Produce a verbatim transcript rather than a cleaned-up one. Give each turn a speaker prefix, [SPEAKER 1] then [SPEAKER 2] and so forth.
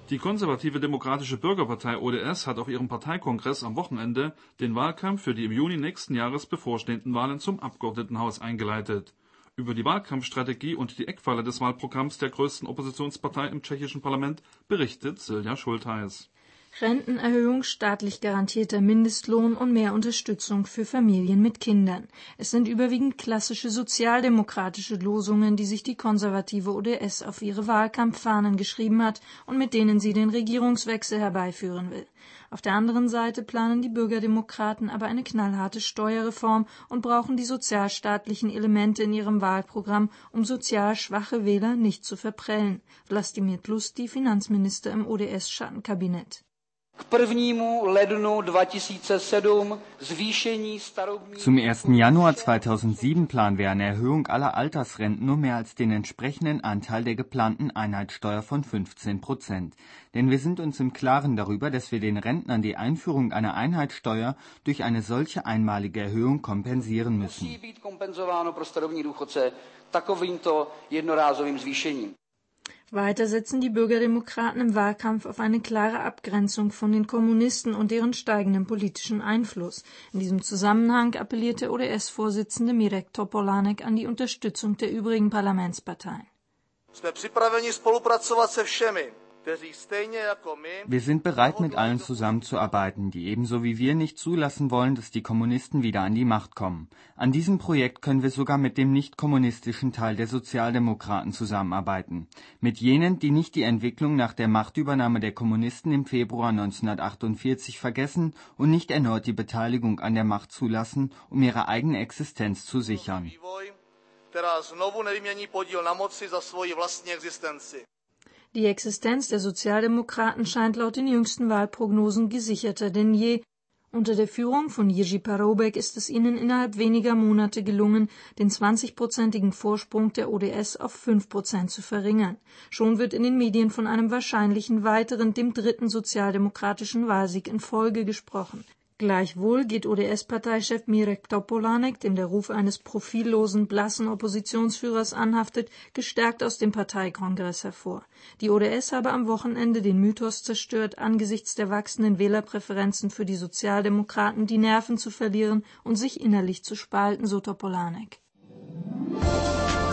[SPEAKER 1] Die konservative Demokratische Bürgerpartei O D S hat auf ihrem Parteikongress am Wochenende den Wahlkampf für die im Juni nächsten Jahres bevorstehenden Wahlen zum Abgeordnetenhaus eingeleitet. Über die Wahlkampfstrategie und die Eckpfeiler des Wahlprogramms der größten Oppositionspartei im tschechischen Parlament berichtet Silja Schultheis.
[SPEAKER 2] Rentenerhöhung, staatlich garantierter Mindestlohn und mehr Unterstützung für Familien mit Kindern. Es sind überwiegend klassische sozialdemokratische Losungen, die sich die konservative O D S auf ihre Wahlkampffahnen geschrieben hat und mit denen sie den Regierungswechsel herbeiführen will. Auf der anderen Seite planen die Bürgerdemokraten aber eine knallharte Steuerreform und brauchen die sozialstaatlichen Elemente in ihrem Wahlprogramm, um sozial schwache Wähler nicht zu verprellen. Vlastimir Tlustý, Finanzminister im O D S-Schattenkabinett.
[SPEAKER 3] Zum ersten Januar zweitausendsieben planen wir eine Erhöhung aller Altersrenten um mehr als den entsprechenden Anteil der geplanten Einheitssteuer von fünfzehn Prozent. Denn wir sind uns im Klaren darüber, dass wir den Rentnern die Einführung einer Einheitssteuer durch eine solche einmalige Erhöhung kompensieren müssen.
[SPEAKER 2] Weiter setzen die Bürgerdemokraten im Wahlkampf auf eine klare Abgrenzung von den Kommunisten und deren steigenden politischen Einfluss. In diesem Zusammenhang appelliert der O D S-Vorsitzende Mirek Topolánek an die Unterstützung der übrigen Parlamentsparteien.
[SPEAKER 3] Wir sind bereit, mit allen zusammenzuarbeiten, die ebenso wie wir nicht zulassen wollen, dass die Kommunisten wieder an die Macht kommen. An diesem Projekt können wir sogar mit dem nicht-kommunistischen Teil der Sozialdemokraten zusammenarbeiten. Mit jenen, die nicht die Entwicklung nach der Machtübernahme der Kommunisten im Februar neunzehnhundertachtundvierzig vergessen und nicht erneut die Beteiligung an der Macht zulassen, um ihre eigene Existenz zu sichern.
[SPEAKER 2] Die Existenz der Sozialdemokraten scheint laut den jüngsten Wahlprognosen gesicherter denn je. Unter der Führung von Jiří Paroubek ist es ihnen innerhalb weniger Monate gelungen, den zwanzigprozentigen Vorsprung der O D S auf fünf Prozent zu verringern. Schon wird in den Medien von einem wahrscheinlichen weiteren, dem dritten sozialdemokratischen Wahlsieg in Folge gesprochen. Gleichwohl geht O D S-Parteichef Mirek Topolánek, dem der Ruf eines profillosen, blassen Oppositionsführers anhaftet, gestärkt aus dem Parteikongress hervor. Die O D S habe am Wochenende den Mythos zerstört, angesichts der wachsenden Wählerpräferenzen für die Sozialdemokraten die Nerven zu verlieren und sich innerlich zu spalten, so Topolánek.